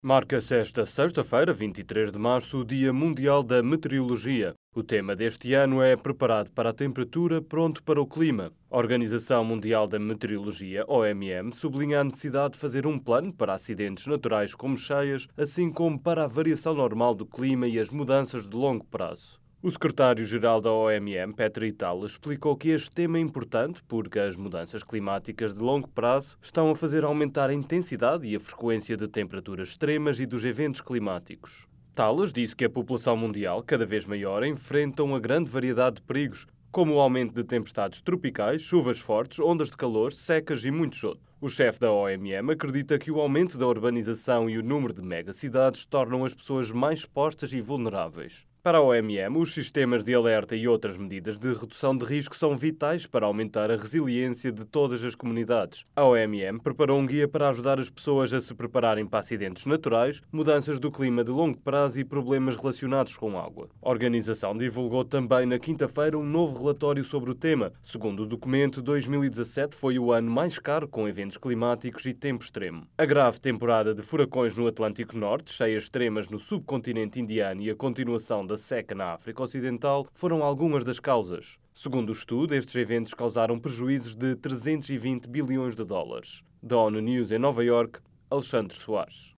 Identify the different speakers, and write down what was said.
Speaker 1: Marca-se esta sexta-feira, 23 de março, o Dia Mundial da Meteorologia. O tema deste ano é Preparado para a Temperatura, Pronto para o Clima. A Organização Mundial da Meteorologia, OMM, sublinha a necessidade de fazer um plano para acidentes naturais como cheias, assim como para a variação normal do clima e as mudanças de longo prazo. O secretário-geral da OMM, Petri Ital, explicou que este tema é importante porque as mudanças climáticas de longo prazo estão a fazer aumentar a intensidade e a frequência de temperaturas extremas e dos eventos climáticos. Talas disse que a população mundial, cada vez maior, enfrenta uma grande variedade de perigos, como o aumento de tempestades tropicais, chuvas fortes, ondas de calor, secas e muitos outros. O chefe da OMM acredita que o aumento da urbanização e o número de megacidades tornam as pessoas mais expostas e vulneráveis. Para a OMM, os sistemas de alerta e outras medidas de redução de risco são vitais para aumentar a resiliência de todas as comunidades. A OMM preparou um guia para ajudar as pessoas a se prepararem para acidentes naturais, mudanças do clima de longo prazo e problemas relacionados com água. A organização divulgou também na quinta-feira um novo relatório sobre o tema. Segundo o documento, 2017 foi o ano mais caro com eventos climáticos e tempo extremo. A grave temporada de furacões no Atlântico Norte, cheias extremas no subcontinente indiano e a continuação da seca na África Ocidental foram algumas das causas. Segundo o estudo, estes eventos causaram prejuízos de 320 bilhões de dólares. Da ONU News em Nova Iorque, Alexandre Soares.